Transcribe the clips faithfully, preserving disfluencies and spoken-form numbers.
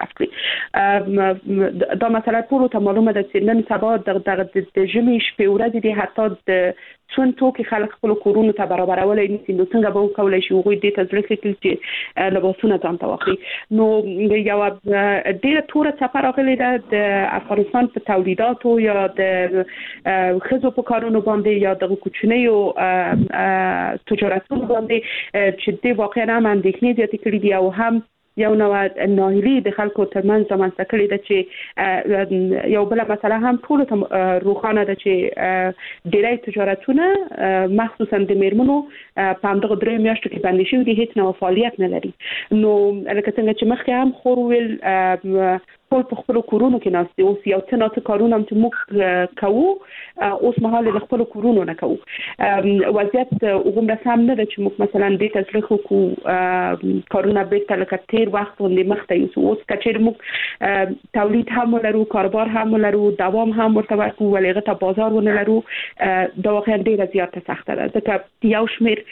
مصرف کړي. دا مسله ټول ته معلومه ده چې نن سبا د د ژمي شپې ورځې دي حتی د څون توکي خلک خپل کورونو ته برابرولای نشي، نو څنګه به وکولای شي هغوی د تزریق کړي چې لباسونه ځان ته واخلي. نو یو ډېره توره څپه راغلې ده د افغانستان په تولیداتو یا د ښځو په کارونو باندې یا د کوچنیو تجارتونو باندې چې د واقعا هم اندېښنې زیاتې کړي دي او هم یو نوع ناهیلي د خلکو ترمنځ رامنځته کړې ده چې یو بل مسله هم ټول ته روښانه ده چې ډېری تجارتونه مخصوصا د میرمنو په همدغه درې میاشتو کې بندي شوي دي، هیڅ نوع فعالیت نه لري. نو لکه څنګه چې مخکې هم خور ویل ټول په خپل کورونو کې ناست دي، اوس یو څه ناڅه کارونه هم چې موږ کوو اوس مهال د خپل کورونو نه کوو. وضعیت هغومره سم نه ده چې موږ مثلا دې تزریق وکړو کارونه بیرته لکه تیر وخت باندې مخته یوسو. اوس که چېرې موږ تولید هم ولرو، کاروبار هم ولرو، دوام هم ورته ورکړو ولې هغه ته بازار ونه لرو، دا واقعا ډېره زیاته سخته ده. ځکه یو شمېر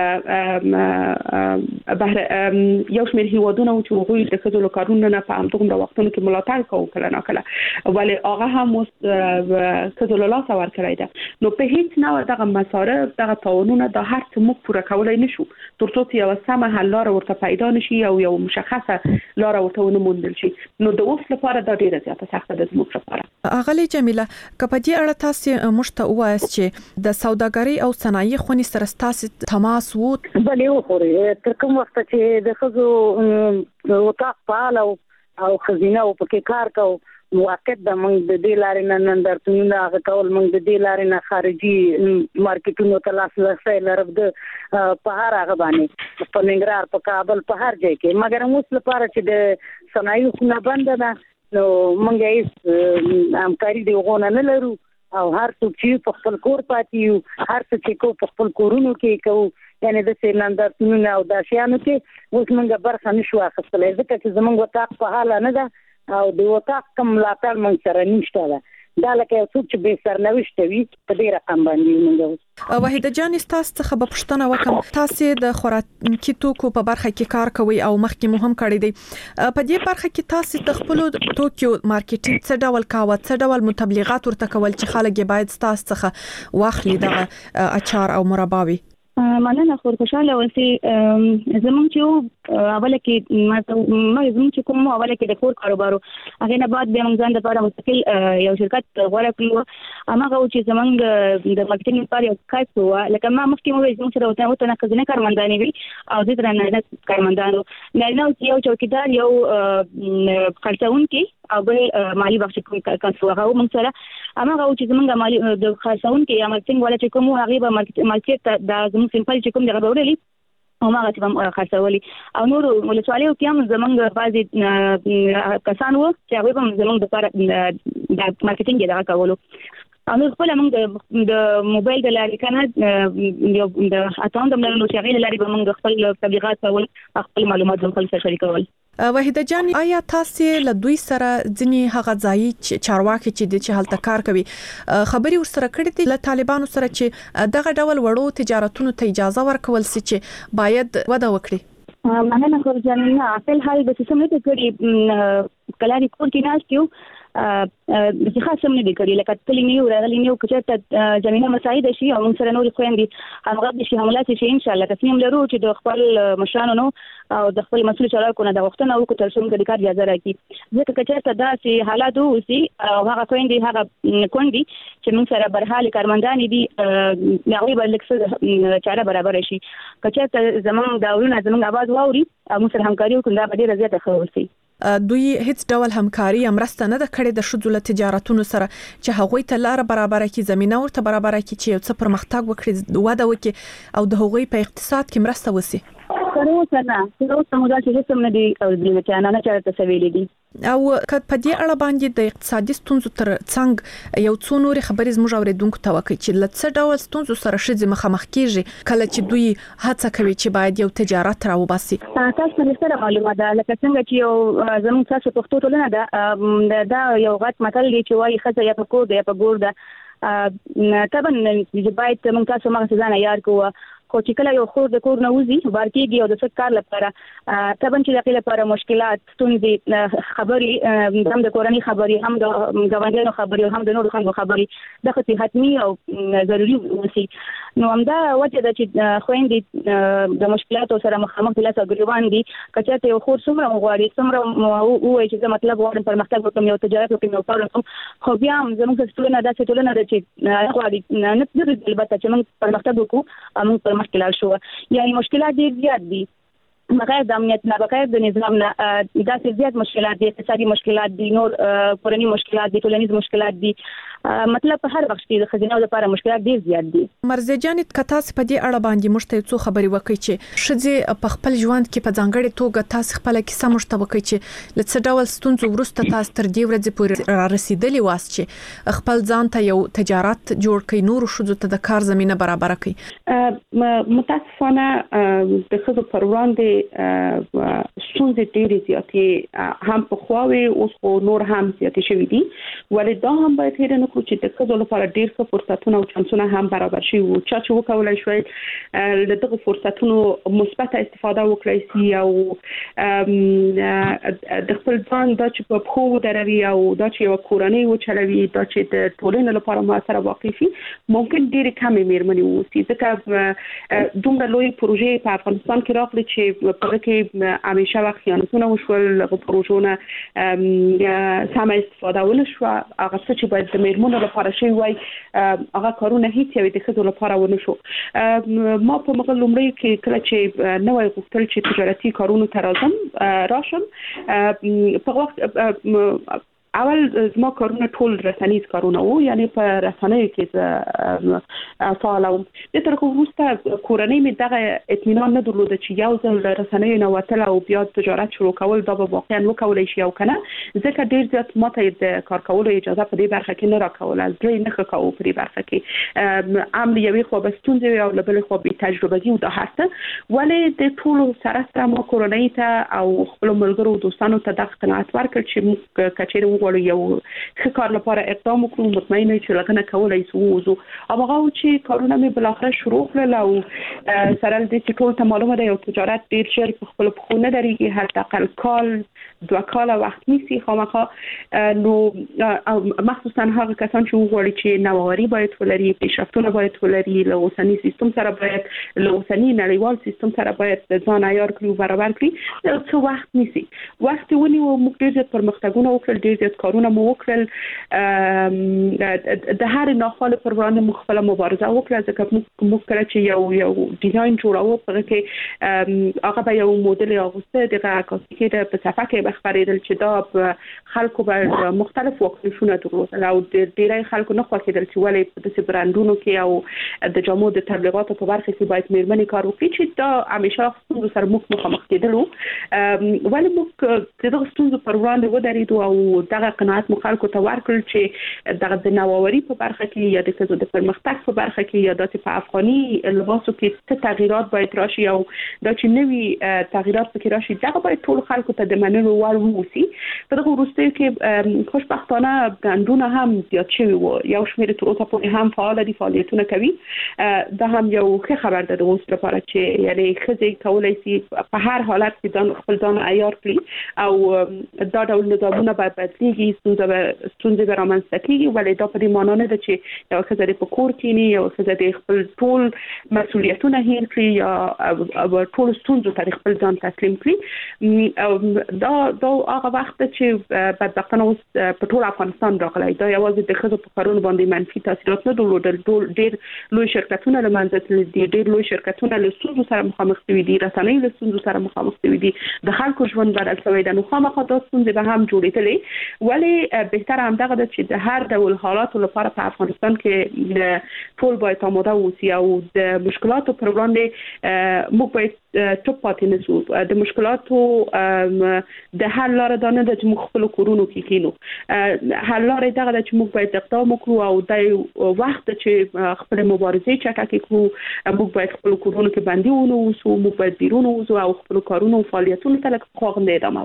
یو شمېر هیوادونه و چې هغوی د ښځو له کارونو نه په همدغومره وختونو کې ملاتړ کوو کله ناکله، ولې هغه هم اوس ښځو له لاسه ورکړی ده. نو په هیڅ نوع دغه مصارف دغه تاوانونه دا هر څه موږ پوره کولی نشو تر څو چې یوه سمه حل لاره ورته پیدا نشي او یو مشخصه لاره ورته ونه موندل شي. نو د اوس لپاره دا ډېره زیاته سخته ده زموږ لپاره. اغلې جمیله، که په دې اړه تاسو موږ ته ووایاست چې د سوداګرۍ او صنایع خونې سره ستاسو تماس وو؟ بلې وخوري تر کوم وخت چې د ښځو وطاق فعال او خزینه او پکې کار کوو موقت د موږ د دې لارې نه نندارتونونه هغه کول، موږ د دې لارې نه خارجي مارکیټونو ته لاسرسی لرو د په هر هغه باندې په ننګرهار، په کابل، په هر ځای کې. مګر اوس لپاره چې د صنایعو خونه بنده ده نو موږ هیڅ همکاري د هغو نه نه لرو او هر څوک چې په خپل کور پاتې یو، هر څه چې کوو په خپل کورونو کې کوو. یعنې داسې نندارتونونه او دا شیانو کې اوس موږ برخه نشو اخیستلی ځکه چې زموږ وطاق فعاله نه ده او د وطاق کوم ملاتړ موږ سره نشته ده. دا لکه یو څوک چې بې سرنوشته وي په دې رقم باندې موږ اوس. وحیده جانې، ستاسو څخه به پوښتنه وکړم، تاسو د خوراکي توکو په برخه کې کار کوئ او مخکې مو هم کړی دی. په دې برخه کې تاسو د خپلو توکو مارکیټینګ څه ډول کاوه، څه ډول متبلیغات ورته کول چې خلک باید تاسو څخه واخلي دغه اچار او مرباوي؟ مننه خور خوشاله اوسئ. زموږ چې اوله کې ما زموږ چې کوم اوله کې د کور کاروبارو هغه نه بعد بیا موږ ځان لپاره مستقل یو شرکت غوړه کړو. هغه چې زموږ د مارکیټینګ لپاره یو کس و لکه ما مخکې مو زموږ سره وته وته نه خزینه کارمندانې وي او د تر نه کارمندانو نه نو یو چوکیدار یو خرڅونکي او بل مالی بخش کوي کس هغه موږ سره هغه چې زموږ مالی د خرڅونکي یا مارکیټینګ ولا چې کوم هغه به مارکیټ د زموږ سیمپل چې کوم دغه وړلې او ما غته هم خرڅولي او نور ولسوالیو کې هم زمونږ بعضي کسان وو چې هغه هم زمونږ د د مارکیټینګ دغه کولو او نو خپل موږ د موبایل د لارې کنه یو د اټاون د ملګرو چې هغه لارې به موږ خپل تبلیغات کول، خپل معلومات هم خپل شریکول. وحیده جان، آیا تاسو له دوی سره ځنی هغه ځای چارواکي چې د چهلته کار کوي خبري ورسره کړې دي له طالبانو سره چې دغه ډول وړو تجارتونو ته اجازه ورکول سي چې باید وده وکړي؟ مننه خور جان، نه فل حال د سیستم ته کړي کلاري کور کې ناشتیو د خاصم نه دي کړی لکه تللی نیو راغلی نیو کچته زمينه مساعد شي او موږ سره نور خويندې همغه شي حملات شي ان شاء الله تصمیم لرو چې د خپل مشرانو نو او د خپل مسؤل چارواکو نه د وختونه او تر څو موږ د کار اجازه راکړي ځکه کچته داسې حالات وسی او هغه خويندې هغه کوندي چې موږ سره برحال کارمندان دي نغوي بلکې چاره برابر شي کچته زمون داورونه زمون आवाज واوري موږ سره همکاري وکړو دا به ډیره زیاته خوسي. دوی هیڅ ډول همکاري امرسته نه د کړې د شذو له تجارتونو سره چې هغوی ته لار برابر کړي، زمينه ورته برابر کړي چې یو څه پرمختګ وکړي، وده وکړي او د هغوی په اقتصاد کې مرسته وسی. سره وسنه سره سمودا چې سم نه دي او د چانه نه چارته سویلې دي او کله په دې اړه باندې د اقتصادي ستونزو تر څنګ یو څو نور خبرې زموږ اوریدونکو ته وکړي چې لڅ ډول ستونزو سره شې مخامخ کیږي کله چې دوی هڅه کوي چې باید یو تجارت راوباسي. تاسو ته سره معلومه ده لکه څنګه چې یو زموږ تاسو پښتو ټولنه ده دا یو غټ متل دی چې وايي خزه یا په کور ده یا په ګور ده طبعا باید موږ تاسو مغه ځان یاد کوو خو چې کله یو خور د کور نه وځي بار کېږي او د څه کار لپاره طبعا چې د لپاره مشکلات ستونزې خبري هم د کورنۍ خبري هم د غونډو خبري هم د نورو خلکو خبري د خصي حتمي او ضروري وسی نو همدا وجه د چې خويندې د مشکلاتو سره مخامخ دي لاسه ګریوان دي کچته یو خور څومره غواړي څومره وایي چې مطلب غواړم پرمختګ وکړم یو تجارت وکړم یو کار وکړم خو بیا هم زموږ ټولنه داسې ټولنه ده چې غواړي نه د البته چې موږ پرمختګ وکړو موږ پرمختګ لاړ شو یعنی مشکلات ډېر زیات دي بغیر د امنیت نه بغیر د نظام نه داسې زیات مشکلات دي اقتصادي مشکلات دي نور کورنۍ مشکلات دي ټولنیز مشکلات دي مطلب په هر وخت کې د خزینه لپاره مشکلات ډیر زیات دي مرزه جان کتا په دې اړه باندې مشته څو خبري وکړي چې شذ په خپل ژوند کې په ځانګړي توګه تاسو خپل کیسه مشته وکړي چې لڅ ډول ستونزو ورسته تاسو تر دې ورځې پورې را رسیدلی واس چې خپل ځان ته یو تجارت جوړ کړئ نور شذ ته د کار زمينه برابر کړئ متاسفانه د خزو پر وړاندې ستونزې ډېرې زیاتې هم په خواوي اوس خو نور هم زیاتې شوې دي ولې دا هم باید هېر نه کړو چې د ښځو لپاره ډېر ښه فرصتونه او چانسونه هم برابر شي او چا چې وکولای شي له دغه فرصتونو مثبت استفاده وکړي سي او د خپل ځان د چې په خو دروي او د چې یو کورنۍ و چلوي د چې د ټولنې لپاره موثر واقع شي ممکن ډېر کم میرمنې وسی ځکه دومره لوی پروژې په افغانستان کې راغلي چې په کې همیشه وخت خیانتونه وشول له پروژونه سم استفاده ونه شو هغه څه چې باید د میرمنو لپاره شي وای هغه کارونه هیڅ یو د خځو لپاره ونه شو ما په مغل لومړی کې کله چې نوې غوښتل چې تجارتي کارونه ترازم راشم په وخت اول زما کارونه ټول رسنیز کارونه وو یعنی په رسنیو کې فعال وم د تر وروسته کورنۍ می دغه اطمینان نه درلود چې یو ځل رسنیو نه وتل او بیا تجارت شروع کول دا به واقعا وکولای شي او کنه ځکه ډیر زیات ماته د کار کولو اجازه په دې برخه کې نه راکول از درې نه خکاو په دې برخه کې امر یوې خو بستونځي او بل خو به تجربه دي او دا هسته ولې د ټول سره سره ما کورنۍ ته او خپل ملګرو دوستانو ته د قناعت ورکړ چې موږ کچېره وړو یو ښه کار لپاره اقدام وکړو مطمئنه چې لګنه کولای شو وزو هغه چې کارونه مې بل اخر شروع کړل او سره د دې ټول ته معلومه ده یو تجارت ډیر شر په خپل خونه درېږي هر تقل کال دوه کال وخت نیسي خامخا نو مخصوصا هغه کسان چې وګوري چې نوآوری باید ولري پیشرفتونه باید ولري له اوسنی سیستم سره باید له اوسنی نړیوال سیستم سره باید ځان عیار کړي او برابر کړي څو وخت نیسي وخت ونی او موږ ډیر پرمختګونه وکړل ډیر زیات کارونه مو وکړل د هر ناخوالو پر وړاندې مخفله مبارزه وکړه ځکه موږ کله چې یو یو ډیزاین جوړاوه په کې هغه به یو موډل اغوسته دغه عکاسي کې په صفحه کې خبرېدل چې دا خلکو به مختلف واکنشونه درلودل او ډېری خلکو نه خوښېدل چې ولې په داسې برانډونو کې او د جامو د تبلیغاتو په برخه کې باید میرمنې کار وکړي چې دا همیشه ستونزو سره موږ مخامخ کېدلو ولې موږ دغه ستونزو پر وړاندې ودرېدو او دغه قناعت مو خلکو ته ورکړل چې دغه د نوآوري په برخه کې یا د ښځو د پرمختګ په برخه کې یا داسې په افغاني لباسو کې څه تغییرات باید راشي او دا چې نوي تغییرات پکې راشي دغه باید ټول خلکو ته د منلو وړ ووسی په دغه وروستیو کې خوشبختانه ګاندونه هم زیات شوي وو یو شمېر تر اوسه پورې هم فعال دي فعالیتونه کوي دا هم یو ښه خبر ده د اوس لپاره چې یعنی ښځې کولی شي په هر حالت کې ځان خپل ځان عیار کړي او دا ډول نظامونه به بدلېږي ستونزه به ستونزې به رامنځته کېږي ولې دا په دې معنا نه ده چې یو ښځه په کور کښېني یو ښځه د خپل ټول مسؤلیتونه هیر کړي یا ټول ستونزو ته خپل ځان تسلیم کړي دا دا هغه وخت چې بدبختانه اوس په ټول افغانستان راغلی دا یوازې د ښځو په کارونو باندې منفي تاثیرات نه درلودل ډېر لوی شرکتونه له منځه تللي دي ډېر لوی شرکتونه له ستونزو سره مخامخ شوي دي رسنۍ له ستونزو سره مخامخ شوي دي د خلکو ژوند بدل شوی دی نو خامخا دا ستونزې به هم جوړېدلې ولې بهتره همدغه ده چې د هر ډول حالاتو لپاره په افغانستان کې ټول باید آماده اوسي او د مشکلاتو پر وړاندې موږ باید ټوپ پاتې نه شو د مشکلاتو د حل لاره دا نه ده چې موږ خپل کورونو کې کینو حل لاره دغه ده چې موږ باید اقدام وکړو او د وخت چې خپل مبارزې چټکې کړو موږ باید خپل کورونو کې بندي ونه اوسو موږ باید بیرون وځو او خپل کارونو او فعالیتونو ته لکه خواغنده ادامه ورکړو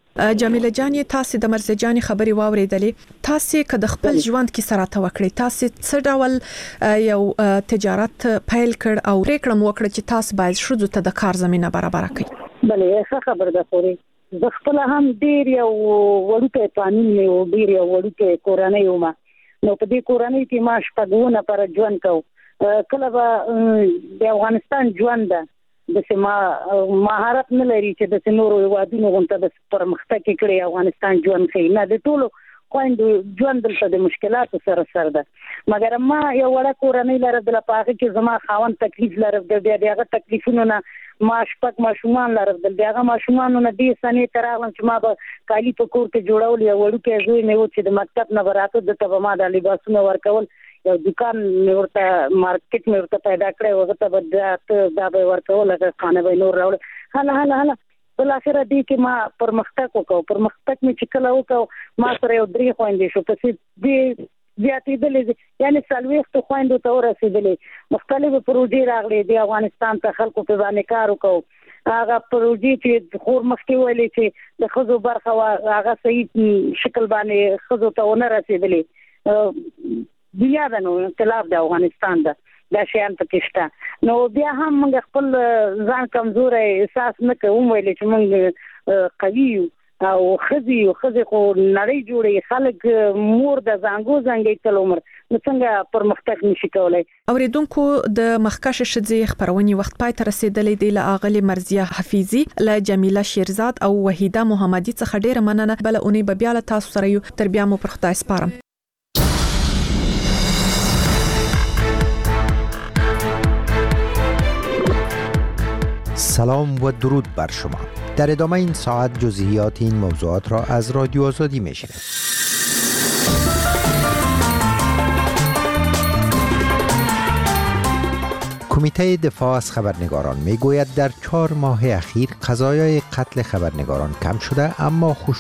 جمیله جان تاسو د مرزه جان خبري واوریدلې تاسو که د خپل ژوند کې سره توکړی تاسو څه ډول یو تجارت پیل کړ او پریکړه مو وکړه چې تاسو باید شوزو ته د کار زمينه برابر کړئ؟ بلې ښه خبر ده خوري د خپل هم ډیر یو وړوکی قانون نه و ډیر یو وړوکی کورنۍ و ما نو په دې کورنۍ کې ما شپږونه پر ژوند کو کله به د افغانستان ژوند ده د سما مهارت نه لري چې د نورو وادونو غونټه د پرمختګ کړي افغانستان ژوند کوي نه د ټولو خويندو ژوند دلته د مشکلاتو سره سره ده مګر ما یو وړه کورنۍ لرم د لپاره چې زما خاوند تکلیف لرم د دغه تکلیفونو نه ما شپږ ماشومان لرم د دغه ماشومانو نه دې سنې تراغلم چې ما به کالی په کور کې جوړول یو وړوکی زوی مې و چې د مکتب نه براته د تبه ما د لباسونو ورکول یو دکان ورته مارکیټ مې ورته پیدا کړی وغه ته بد دا به ورکول هغه خانه به نور راول هله هله هله بل اخر دې کې ما پرمختګ وکاو پرمختګ مې چې کله وکاو ما سره یو درې خويندې شو پسې دې زیاتېدلې یعنی سلويخت خويندو ته ورسېدلې مختلفه پروژې راغلي د افغانستان ته خلکو په باندې کار وکاو هغه پروژې چې خور مخکې ویلې چې د خزو برخه هغه صحیح شکل باندې خزو ته ونه رسېدلې بیا د نو انقلاب د افغانستان ده دا شیان پکې شته نو بیا هم موږ خپل ځان کمزور احساس نه کوم ویل چې موږ قوي او خزي او خزي خو نړۍ جوړي خلک مور د زنګو زنګي تل عمر نو څنګه پرمختګ نشي کولای. اوریدونکو د مخکشه شذې خبرونی وخت پای ته رسیدلې دی له اغلی مرزیه حفیظی له جمیله شیرزاد او وحیده محمدی څخه ډیره مننه بل اونې به بیا له تاسو سره یو تر بیا مو پر خدای سپارم. سلام و درود بر شما. در ادامه این ساعت جزئیات این موضوعات را از رادیو آزادی میشنوید. کمیته دفاع از خبرنگاران میگوید در چهار ماه اخیر قضایای قتل خبرنگاران کم شده اما خوش